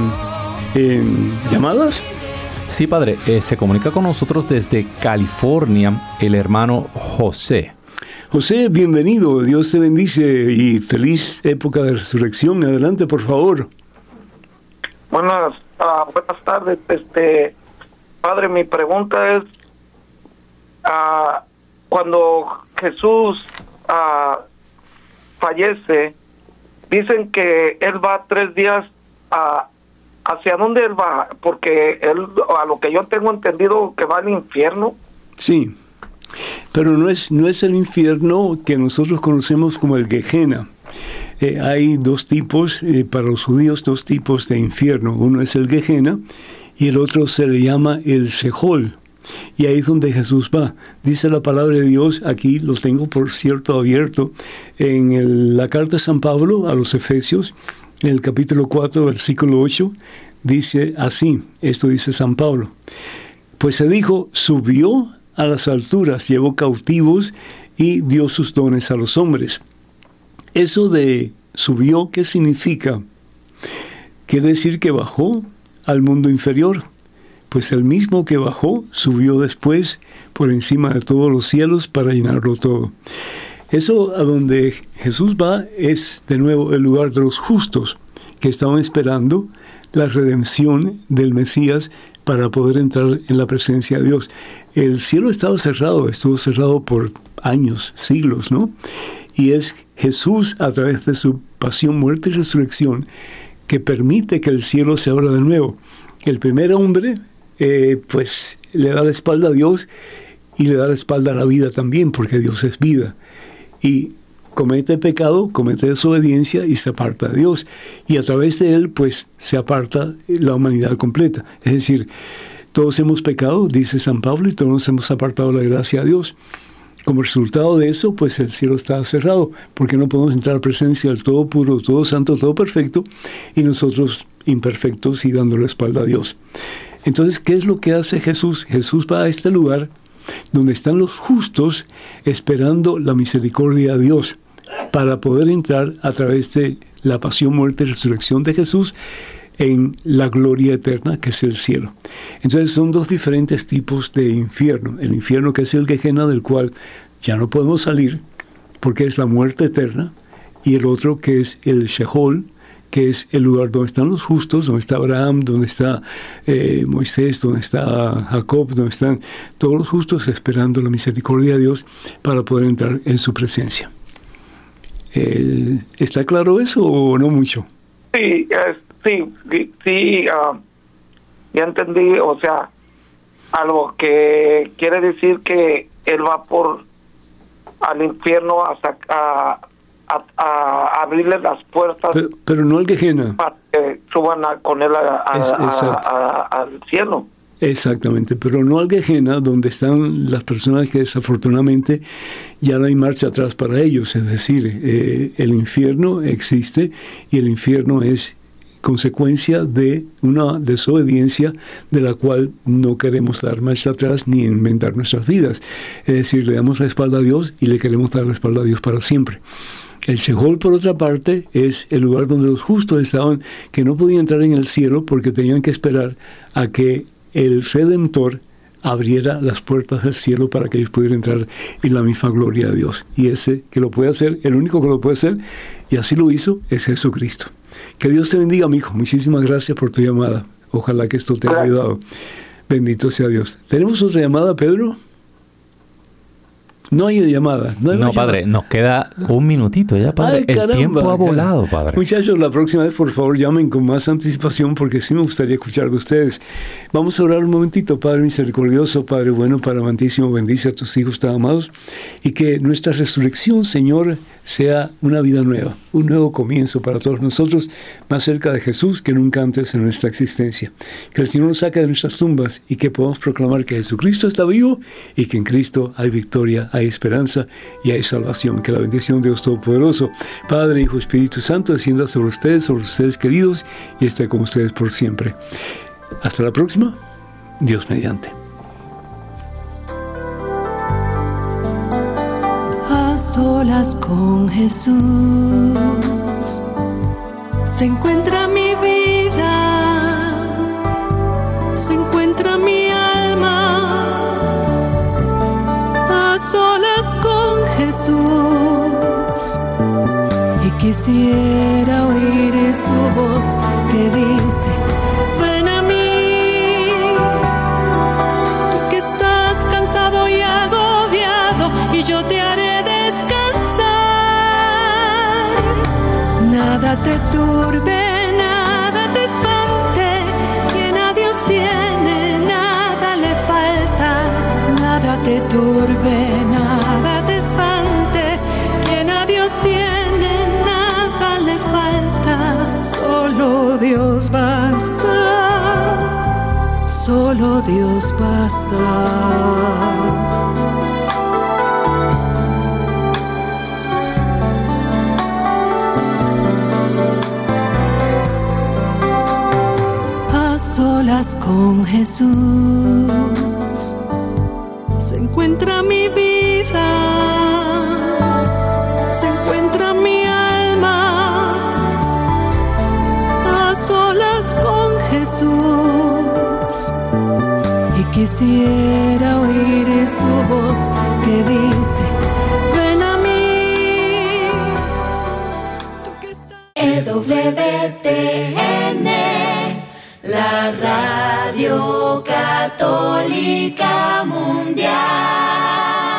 llamadas. Sí, padre, se comunica con nosotros desde California el hermano José. José, bienvenido, Dios te bendice y feliz época de resurrección. Adelante, por favor. Buenas tardes, padre, mi pregunta es, cuando Jesús fallece, dicen que él va 3 días ¿hacia dónde él va? Porque él, a lo que yo tengo entendido, que va al infierno. Sí, pero no es el infierno que nosotros conocemos como el Gehenna. Hay 2 tipos, para los judíos, 2 tipos de infierno. Uno es el Gehenna y el otro se le llama el Sheol. Y ahí es donde Jesús va. Dice la palabra de Dios, aquí lo tengo por cierto abierto, en la carta de San Pablo a los Efesios, en el capítulo 4, versículo 8, dice así, esto dice San Pablo: pues se dijo, subió a las alturas, llevó cautivos y dio sus dones a los hombres. Eso de subió, ¿qué significa? Quiere decir que bajó al mundo inferior. Pues el mismo que bajó, subió después por encima de todos los cielos para llenarlo todo. Eso a donde Jesús va es de nuevo el lugar de los justos que estaban esperando la redención del Mesías para poder entrar en la presencia de Dios. El cielo estaba cerrado, estuvo cerrado por años, siglos, ¿no? Y es Jesús, a través de su pasión, muerte y resurrección, que permite que el cielo se abra de nuevo. El primer hombre, pues le da la espalda a Dios y le da la espalda a la vida también, porque Dios es vida. Y comete pecado, comete desobediencia y se aparta de Dios. Y a través de él, pues, se aparta la humanidad completa. Es decir, todos hemos pecado, dice San Pablo, y todos nos hemos apartado de la gracia de Dios. Como resultado de eso, pues el cielo está cerrado, porque no podemos entrar a la presencia del todo puro, todo santo, todo perfecto, y nosotros imperfectos y dando la espalda a Dios. Entonces, ¿qué es lo que hace Jesús? Jesús va a este lugar donde están los justos esperando la misericordia de Dios para poder entrar a través de la pasión, muerte y resurrección de Jesús en la gloria eterna que es el cielo. Entonces son dos diferentes tipos de infierno. El infierno que es el Gehenna, del cual ya no podemos salir porque es la muerte eterna, y el otro que es el Sheol, que es el lugar donde están los justos, donde está Abraham, donde está Moisés, donde está Jacob, donde están todos los justos esperando la misericordia de Dios para poder entrar en su presencia. ¿Está claro eso o no mucho? Sí, ya entendí, o sea, algo que quiere decir que él va al infierno a abrirle las puertas, pero no al Gehenna, para que suban con él al cielo. Exactamente, pero no al Gehenna, donde están las personas que desafortunadamente ya no hay marcha atrás para ellos. Es decir, el infierno existe y el infierno es consecuencia de una desobediencia de la cual no queremos dar marcha atrás ni inventar nuestras vidas. Es decir, le damos la espalda a Dios y le queremos dar la espalda a Dios para siempre. El Sheol, por otra parte, es el lugar donde los justos estaban, que no podían entrar en el cielo porque tenían que esperar a que el Redentor abriera las puertas del cielo para que ellos pudieran entrar en la misma gloria de Dios. Y ese que lo puede hacer, el único que lo puede hacer, y así lo hizo, es Jesucristo. Que Dios te bendiga, mi hijo. Muchísimas gracias por tu llamada. Ojalá que esto te haya ayudado. Bendito sea Dios. ¿Tenemos otra llamada, Pedro? No hay llamada. No, padre, nos queda un minutito ya, padre. Ay, caramba, el tiempo ha volado, padre. Muchachos, la próxima vez, por favor, llamen con más anticipación porque sí me gustaría escuchar de ustedes. Vamos a orar un momentito. Padre misericordioso, Padre bueno, Padre amantísimo, bendice a tus hijos tan amados y que nuestra resurrección, Señor, sea una vida nueva, un nuevo comienzo para todos nosotros, más cerca de Jesús que nunca antes en nuestra existencia. Que el Señor nos saque de nuestras tumbas y que podamos proclamar que Jesucristo está vivo y que en Cristo hay victoria, hay esperanza y hay salvación. Que la bendición de Dios Todopoderoso, Padre, Hijo, Espíritu Santo, descienda sobre ustedes queridos, y esté con ustedes por siempre. Hasta la próxima, Dios mediante. A solas con Jesús se encuentra mi vida, se encuentra mi alma. A solas con Jesús, y quisiera oír su voz que dice: ven a mí, tú que estás cansado y agobiado, y yo te haré descansar. Nada te turbe, nada te espante, quien a Dios tiene, nada le falta. Nada te turbe, nada te espante, quien a Dios tiene, nada le falta. Solo Dios basta, solo Dios basta. A solas con Jesús se encuentra mi vida, se encuentra mi alma. A solas con Jesús, y quisiera oír su voz que dice: ven a mí. EWTN, la Radio Católica Mundial.